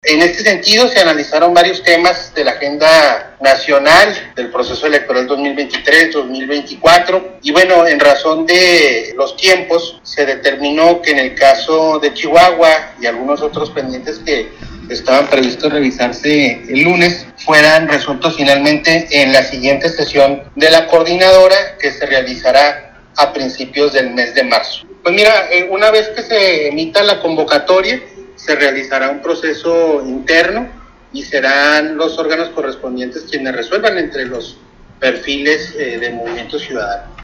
En este sentido, se analizaron varios temas de la agenda nacional del proceso electoral 2023-2024 y bueno, en razón de los tiempos, se determinó que en el caso de Chihuahua y algunos otros pendientes que estaban previstos revisarse el lunes, fueran resueltos finalmente en la siguiente sesión de la coordinadora, que se realizará a principios del mes de marzo. Pues mira, una vez que se emita la convocatoria, se realizará un proceso interno y serán los órganos correspondientes quienes resuelvan entre los perfiles de Movimiento Ciudadano.